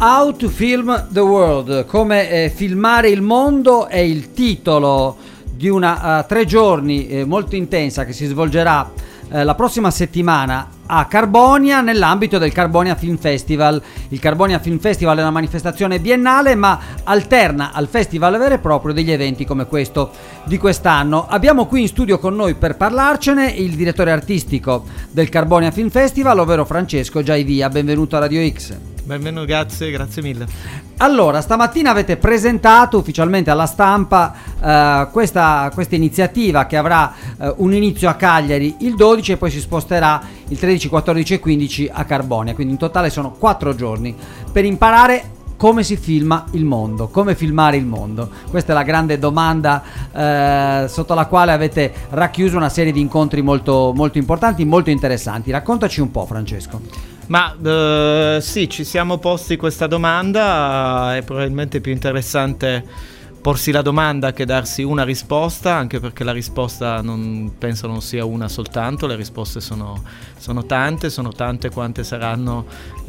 How to Film the World, come filmare il mondo, è il titolo di una 3 giorni molto intensa che si svolgerà la prossima settimana a Carbonia nell'ambito del Carbonia Film Festival. Il Carbonia Film Festival è una manifestazione biennale, ma alterna al festival vero e proprio degli eventi come questo di quest'anno. Abbiamo qui in studio con noi per parlarcene il direttore artistico del Carbonia Film Festival, ovvero Francesco Giaivia. Benvenuto a Radio X. Benvenuto, grazie mille. Allora, stamattina avete presentato ufficialmente alla stampa questa iniziativa che avrà un inizio a Cagliari il 12 e poi si sposterà il 13, 14 e 15 a Carbonia, quindi in totale sono 4 giorni per imparare come si filma il mondo, come filmare il mondo. Questa è la grande domanda sotto la quale avete racchiuso una serie di incontri molto, molto importanti, molto interessanti. Raccontaci un po', Francesco. Ma sì, ci siamo posti questa domanda, è probabilmente più interessante porsi la domanda che darsi una risposta, anche perché la risposta penso non sia una soltanto, le risposte sono tante quante saranno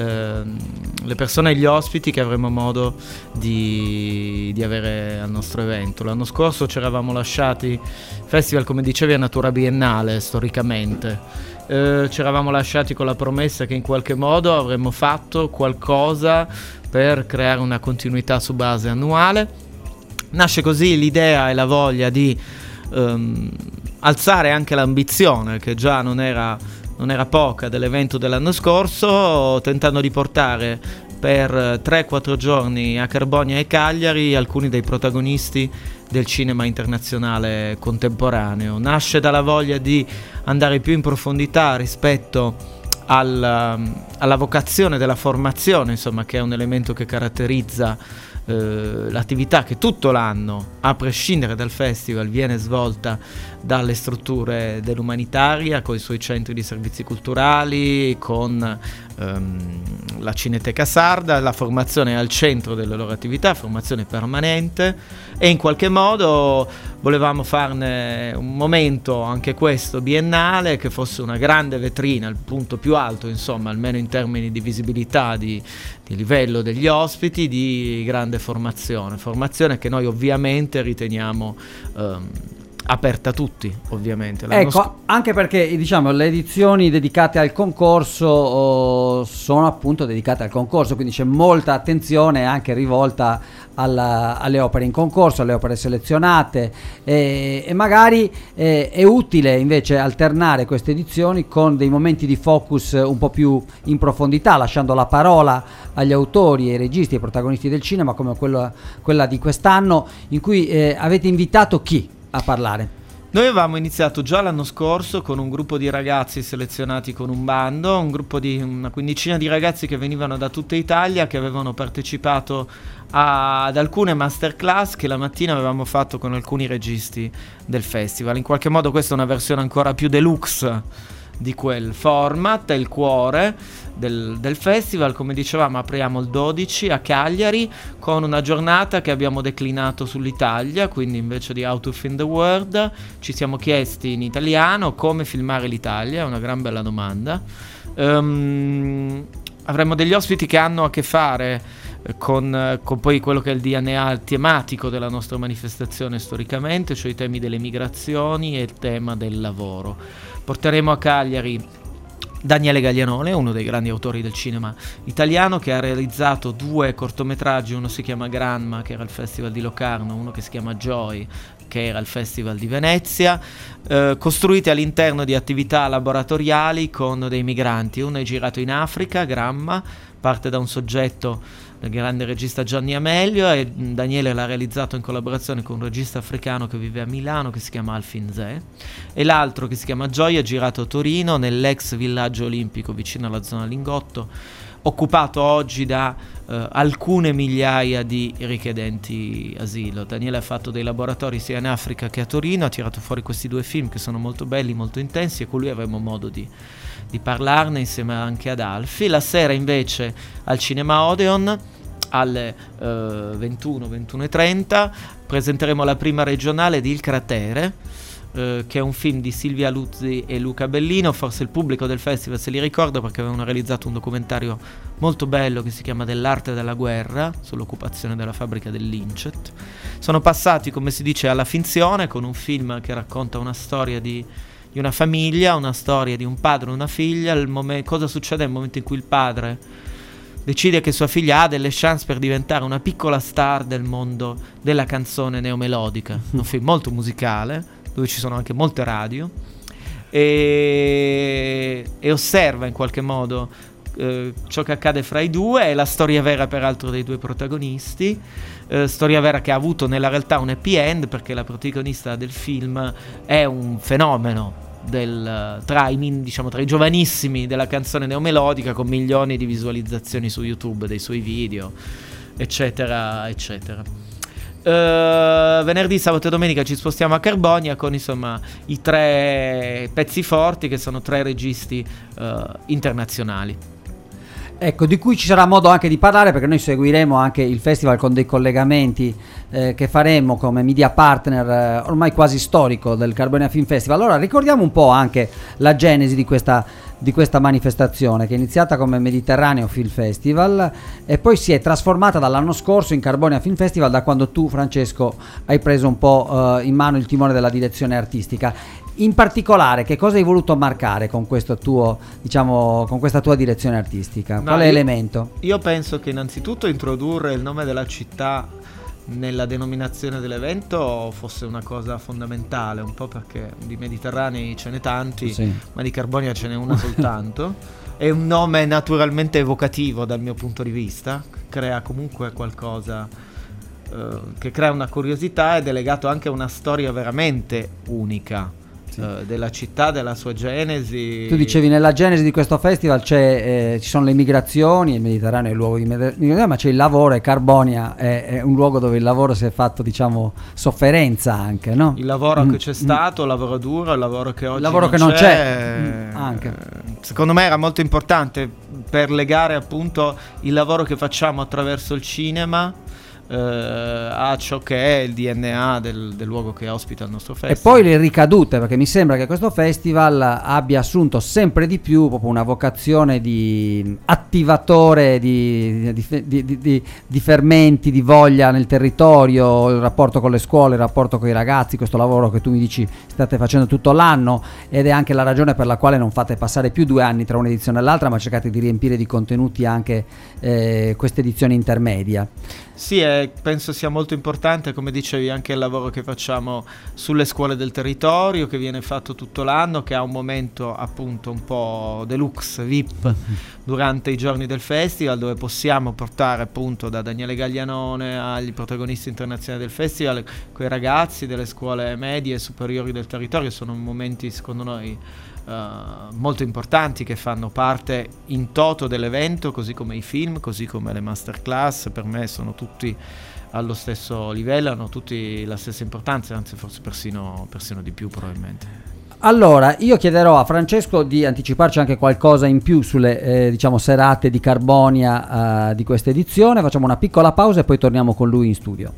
le persone e gli ospiti che avremo modo di avere al nostro evento. L'anno scorso ci eravamo lasciati, il festival come dicevi è natura biennale storicamente. Ci eravamo lasciati con la promessa che in qualche modo avremmo fatto qualcosa per creare una continuità su base annuale. Nasce così l'idea e la voglia di alzare anche l'ambizione, che già non era poca, dell'evento dell'anno scorso, tentando di portare per 3-4 giorni a Carbonia e Cagliari alcuni dei protagonisti del cinema internazionale contemporaneo. Nasce dalla voglia di andare più in profondità rispetto alla vocazione della formazione, insomma, che è un elemento che caratterizza l'attività che tutto l'anno, a prescindere dal festival, viene svolta dalle strutture dell'umanitaria, con i suoi centri di servizi culturali, con la Cineteca Sarda. La formazione è al centro delle loro attività, formazione permanente, e in qualche modo volevamo farne un momento, anche questo biennale, che fosse una grande vetrina, il punto più alto, insomma, almeno in termini di visibilità, di livello degli ospiti, di grande formazione che noi ovviamente riteniamo aperta a tutti, ovviamente. Ecco, anche perché diciamo le edizioni dedicate al concorso sono appunto dedicate al concorso, quindi c'è molta attenzione anche rivolta alle opere in concorso, alle opere selezionate, e magari è utile invece alternare queste edizioni con dei momenti di focus un po' più in profondità, lasciando la parola agli autori, ai registi, ai protagonisti del cinema, come quella di quest'anno, in cui avete invitato chi a parlare? Noi avevamo iniziato già l'anno scorso con un gruppo di ragazzi selezionati con un bando, un gruppo di una quindicina di ragazzi che venivano da tutta Italia, che avevano partecipato ad alcune masterclass che la mattina avevamo fatto con alcuni registi del festival. In qualche modo questa è una versione ancora più deluxe di quel format, è il cuore del festival. Come dicevamo, apriamo il 12 a Cagliari con una giornata che abbiamo declinato sull'Italia, quindi invece di How to Film the World ci siamo chiesti in italiano come filmare l'Italia, è una gran bella domanda. Avremo degli ospiti che hanno a che fare con poi quello che è il DNA tematico della nostra manifestazione storicamente, cioè i temi delle migrazioni e il tema del lavoro. Porteremo a Cagliari Daniele Gaglianone, uno dei grandi autori del cinema italiano, che ha realizzato 2 cortometraggi, uno si chiama Granma, che era al Festival di Locarno, uno che si chiama Joy, che era al Festival di Venezia, costruiti all'interno di attività laboratoriali con dei migranti. Uno è girato in Africa, Gramma, parte da un soggetto del grande regista Gianni Amelio, e Daniele l'ha realizzato in collaborazione con un regista africano che vive a Milano, che si chiama Alfin Zè, e l'altro, che si chiama Gioia, è girato a Torino, nell'ex villaggio olimpico vicino alla zona Lingotto, occupato oggi da alcune migliaia di richiedenti asilo. Daniele ha fatto dei laboratori sia in Africa che a Torino, ha tirato fuori questi 2 film che sono molto belli, molto intensi, e con lui avremo modo di parlarne insieme anche ad Alfi. La sera invece al Cinema Odeon alle 21:30 presenteremo la prima regionale di Il Cratere, che è un film di Silvia Luzzi e Luca Bellino. Forse il pubblico del festival se li ricorda perché avevano realizzato un documentario molto bello che si chiama Dell'arte della guerra, sull'occupazione della fabbrica del Lincet. Sono passati, come si dice, alla finzione con un film che racconta una storia di una famiglia, una storia di un padre e una figlia. Cosa succede nel momento in cui il padre decide che sua figlia ha delle chance per diventare una piccola star del mondo della canzone neomelodica. Un film molto musicale, dove ci sono anche molte radio, e osserva in qualche modo ciò che accade fra i due. È la storia vera peraltro dei due protagonisti, storia vera che ha avuto nella realtà un happy end, perché la protagonista del film è un fenomeno tra i giovanissimi della canzone neomelodica, con milioni di visualizzazioni su YouTube dei suoi video, eccetera eccetera. Venerdì, sabato e domenica ci spostiamo a Carbonia con insomma i 3 pezzi forti, che sono 3 registi internazionali. Ecco, di cui ci sarà modo anche di parlare, perché noi seguiremo anche il festival con dei collegamenti che faremo come media partner ormai quasi storico del Carbonia Film Festival. Allora ricordiamo un po' anche la genesi di questa manifestazione, che è iniziata come Mediterraneo Film Festival e poi si è trasformata dall'anno scorso in Carbonia Film Festival, da quando tu, Francesco, hai preso un po' in mano il timone della direzione artistica. In particolare, che cosa hai voluto marcare con questo tuo, con questa tua direzione artistica? Quale elemento? Io penso che innanzitutto introdurre il nome della città nella denominazione dell'evento fosse una cosa fondamentale, un po' perché di Mediterranei ce n'è tanti, sì, ma di Carbonia ce n'è una soltanto. È un nome naturalmente evocativo dal mio punto di vista, crea comunque qualcosa che crea una curiosità ed è legato anche a una storia veramente unica. Sì. Della città, della sua genesi. Tu dicevi, nella genesi di questo festival ci sono le migrazioni, il Mediterraneo è il luogo di migrazione, ma c'è il lavoro, e Carbonia è un luogo dove il lavoro si è fatto, sofferenza anche, no? Il lavoro che c'è stato, il lavoro duro, il lavoro che oggi non c'è. Anche. Secondo me era molto importante per legare appunto il lavoro che facciamo attraverso il cinema a ciò che è il DNA del luogo che ospita il nostro festival. E poi le ricadute, perché mi sembra che questo festival abbia assunto sempre di più proprio una vocazione di attivatore di fermenti, di voglia nel territorio, il rapporto con le scuole, il rapporto con i ragazzi, questo lavoro che tu mi dici state facendo tutto l'anno, ed è anche la ragione per la quale non fate passare più 2 anni tra un'edizione e l'altra, ma cercate di riempire di contenuti anche questa edizione intermedia. Sì, penso sia molto importante, come dicevi, anche il lavoro che facciamo sulle scuole del territorio, che viene fatto tutto l'anno, che ha un momento appunto un po' deluxe, VIP, durante i giorni del festival, dove possiamo portare appunto da Daniele Gaglianone agli protagonisti internazionali del festival quei ragazzi delle scuole medie e superiori del territorio. Sono momenti, secondo noi, molto importanti, che fanno parte in toto dell'evento, così come i film, così come le masterclass. Per me sono tutti allo stesso livello, hanno tutti la stessa importanza, anzi forse persino di più probabilmente. Allora, io chiederò a Francesco di anticiparci anche qualcosa in più sulle serate di Carbonia di questa edizione. Facciamo una piccola pausa e poi torniamo con lui in studio.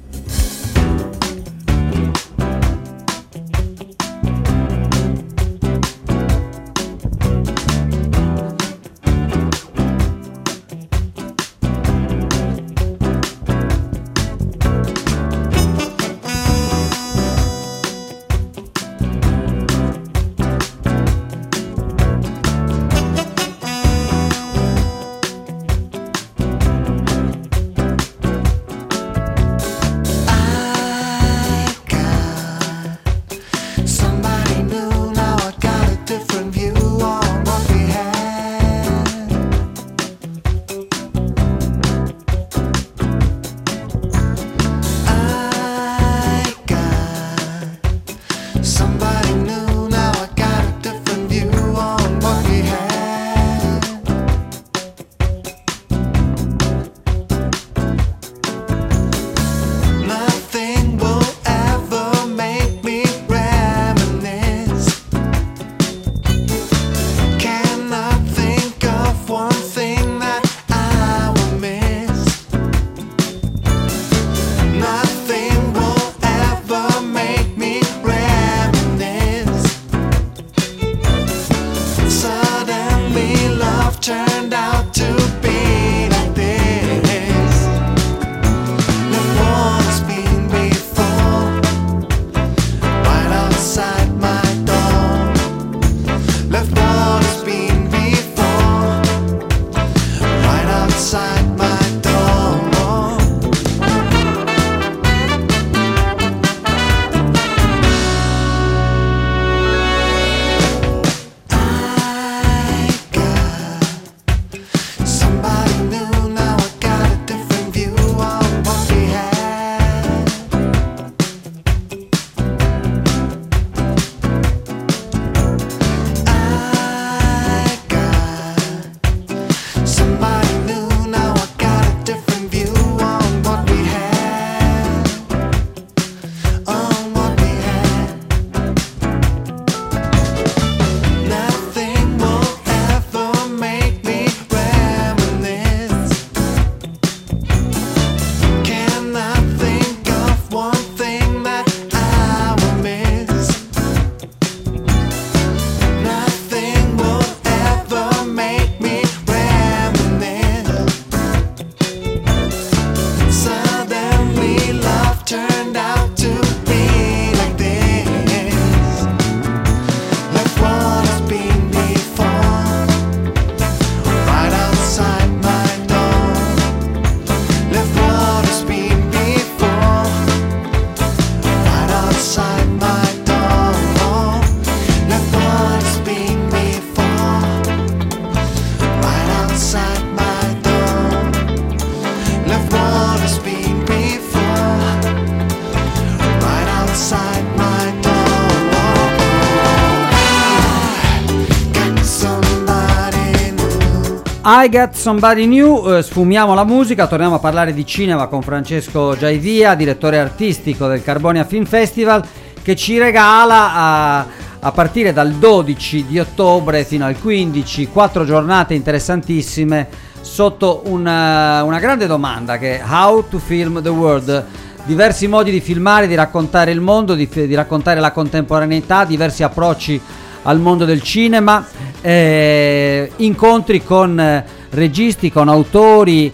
I Got Somebody New. Sfumiamo la musica, torniamo a parlare di cinema con Francesco Giaivia, direttore artistico del Carbonia Film Festival, che ci regala a partire dal 12 di ottobre fino al 15 4 giornate interessantissime sotto una grande domanda, che è How to Film the World. Diversi modi di filmare, di raccontare il mondo, di raccontare la contemporaneità, diversi approcci al mondo del cinema, incontri con registi, con autori.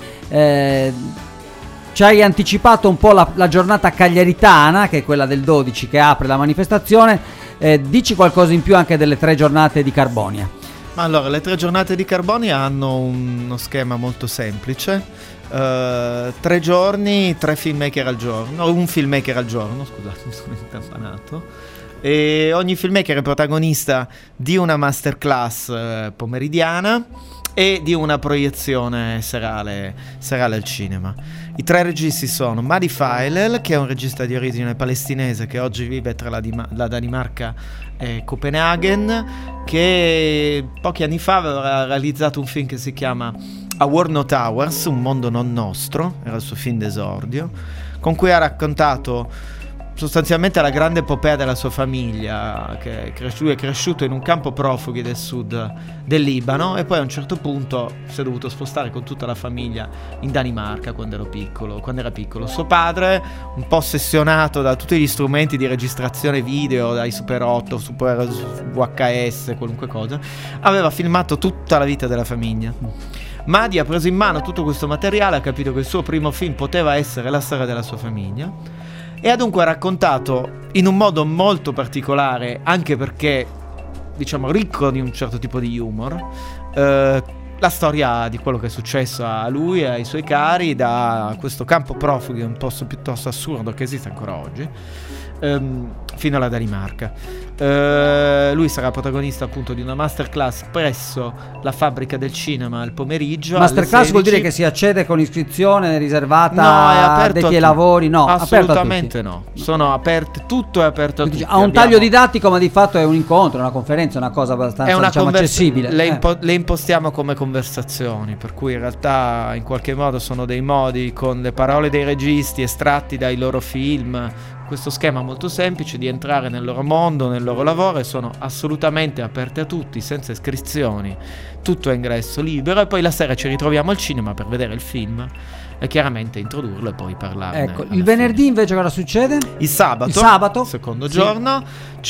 Ci hai anticipato un po' la giornata cagliaritana, che è quella del 12 che apre la manifestazione. Dici qualcosa in più anche delle 3 giornate di Carbonia. Ma allora, le 3 giornate di Carbonia hanno uno schema molto semplice: 3 giorni, 3 filmmaker al giorno, un filmmaker al giorno, scusate, mi sono incampanato. E ogni filmmaker è protagonista di una masterclass pomeridiana e di una proiezione serale al cinema. I 3 registi sono Madi Feilel, che è un regista di origine palestinese che oggi vive tra la Danimarca e Copenaghen, che pochi anni fa aveva realizzato un film che si chiama A War Not Ours, un mondo non nostro, era il suo film d'esordio, con cui ha raccontato sostanzialmente la grande epopea della sua famiglia, che lui è cresciuto in un campo profughi del sud del Libano, e poi a un certo punto si è dovuto spostare con tutta la famiglia in Danimarca quando era piccolo. Suo padre, un po' ossessionato da tutti gli strumenti di registrazione video, dai Super 8, Super VHS, qualunque cosa, aveva filmato tutta la vita della famiglia. Madi ha preso in mano tutto questo materiale, ha capito che il suo primo film poteva essere la storia della sua famiglia, e ha dunque raccontato in un modo molto particolare, anche perché diciamo ricco di un certo tipo di humor, la storia di quello che è successo a lui e ai suoi cari da questo campo profughi, un posto piuttosto assurdo che esiste ancora oggi, fino alla Danimarca. Lui sarà protagonista appunto di una masterclass presso la Fabbrica del Cinema al pomeriggio. Masterclass vuol dire che si accede con iscrizione riservata a addetti ai lavori? No, assolutamente no. Sono aperte, tutto è aperto a tutti. Ha un taglio didattico, ma di fatto è un incontro, una conferenza, una cosa abbastanza accessibile. Le impostiamo come conversazioni, per cui in realtà in qualche modo sono dei modi, con le parole dei registi estratti dai loro film, questo schema molto semplice di entrare nel loro mondo, nel loro lavoro, e sono assolutamente aperte a tutti, senza iscrizioni, tutto a ingresso libero, e poi la sera ci ritroviamo al cinema per vedere il film e chiaramente introdurlo e poi parlarne. Ecco, il venerdì fine. Invece cosa succede? Il sabato, secondo giorno, ci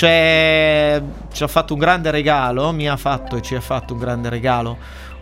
ha fatto un grande regalo, ci ha fatto un grande regalo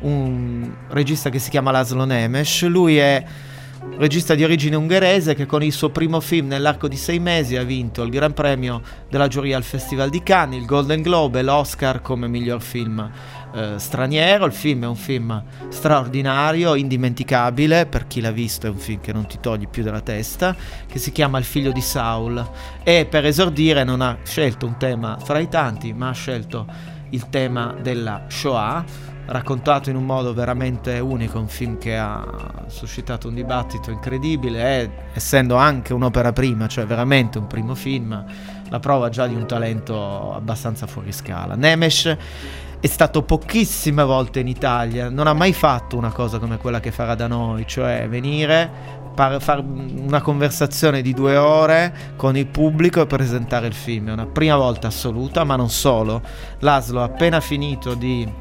un regista che si chiama Laszlo Nemes. Lui è regista di origine ungherese che con il suo primo film nell'arco di 6 mesi ha vinto il Gran Premio della giuria al Festival di Cannes, il Golden Globe e l'Oscar come miglior film straniero. Il film è un film straordinario, indimenticabile, per chi l'ha visto è un film che non ti togli più dalla testa, che si chiama Il figlio di Saul, e per esordire non ha scelto un tema fra i tanti, ma ha scelto il tema della Shoah, raccontato in un modo veramente unico, un film che ha suscitato un dibattito incredibile, essendo anche un'opera prima, cioè veramente un primo film, la prova già di un talento abbastanza fuori scala. Nemes è stato pochissime volte in Italia, non ha mai fatto una cosa come quella che farà da noi, cioè venire, fare una conversazione di 2 ore con il pubblico e presentare il film. È una prima volta assoluta, ma non solo. Laszlo ha appena finito di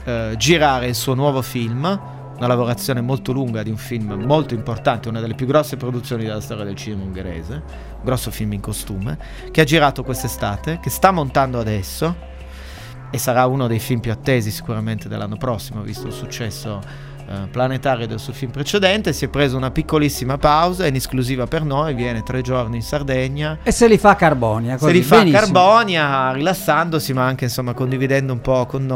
girare il suo nuovo film, una lavorazione molto lunga di un film molto importante, una delle più grosse produzioni della storia del cinema ungherese, un grosso film in costume, che ha girato quest'estate, che sta montando adesso, e sarà uno dei film più attesi sicuramente dell'anno prossimo, visto il successo planetario del suo film precedente. Si è preso una piccolissima pausa in esclusiva per noi, viene 3 giorni in Sardegna e se li fa a Carbonia, così, se li fa benissimo. a Carbonia, rilassandosi, ma anche insomma condividendo un po' con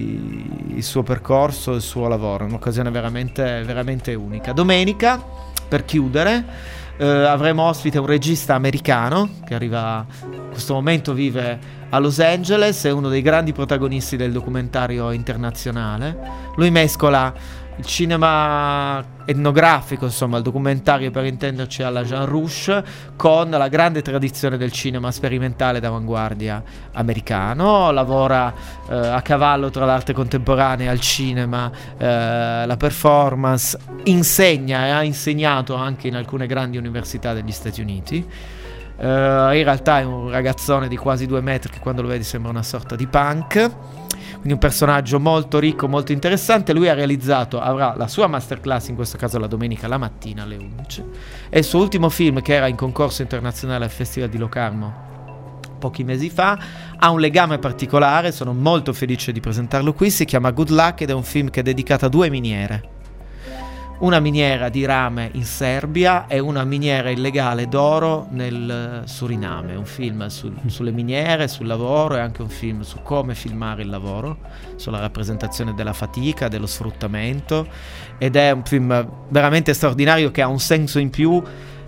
noi il suo percorso, il suo lavoro. Un'occasione veramente, veramente unica. Domenica, per chiudere, avremo ospite un regista americano che arriva, in questo momento vive a Los Angeles, è uno dei grandi protagonisti del documentario internazionale. Lui mescola il cinema etnografico, insomma il documentario per intenderci alla Jean Rouch, con la grande tradizione del cinema sperimentale d'avanguardia americano. Lavora a cavallo tra l'arte contemporanea e il cinema, la performance, insegna e ha insegnato anche in alcune grandi università degli Stati Uniti. In realtà è un ragazzone di quasi 2 metri che quando lo vedi sembra una sorta di punk, quindi un personaggio molto ricco, molto interessante. Lui avrà la sua masterclass, in questo caso la domenica la mattina alle 11, e il suo ultimo film, che era in concorso internazionale al Festival di Locarno pochi mesi fa, ha un legame particolare, sono molto felice di presentarlo qui. Si chiama Good Luck ed è un film che è dedicato a 2 miniere, una miniera di rame in Serbia e una miniera illegale d'oro nel Suriname. Un film sulle miniere, sul lavoro, e anche un film su come filmare il lavoro, sulla rappresentazione della fatica, dello sfruttamento, ed è un film veramente straordinario che ha un senso in più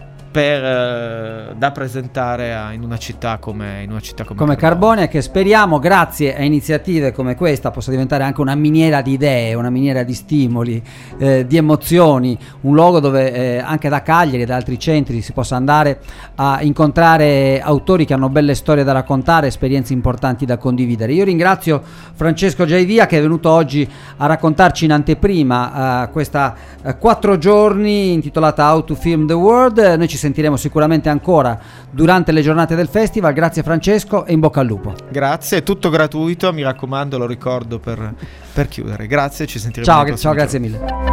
da presentare in una città come Carbonia, che speriamo, grazie a iniziative come questa, possa diventare anche una miniera di idee, una miniera di stimoli, di emozioni, un luogo dove anche da Cagliari e da altri centri si possa andare a incontrare autori che hanno belle storie da raccontare, esperienze importanti da condividere. Io ringrazio Francesco Giaidia, che è venuto oggi a raccontarci in anteprima questa 4 giorni intitolata How to Film the World. Noi ci sentiremo sicuramente ancora durante le giornate del festival. Grazie Francesco e in bocca al lupo. Grazie, è tutto gratuito, mi raccomando, lo ricordo per chiudere. Grazie, ci sentiremo. Ciao, grazie mille.